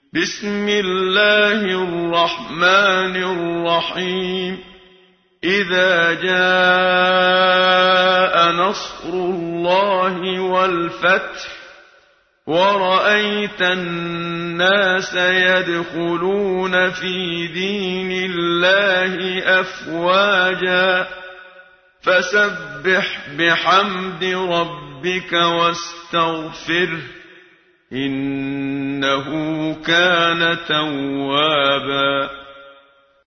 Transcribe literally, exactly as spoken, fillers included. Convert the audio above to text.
بسم الله الرحمن الرحيم إذا جاء نصر الله والفتح ورأيت الناس يدخلون في دين الله أفواجا فسبح بحمد ربك واستغفره إنه كان توابا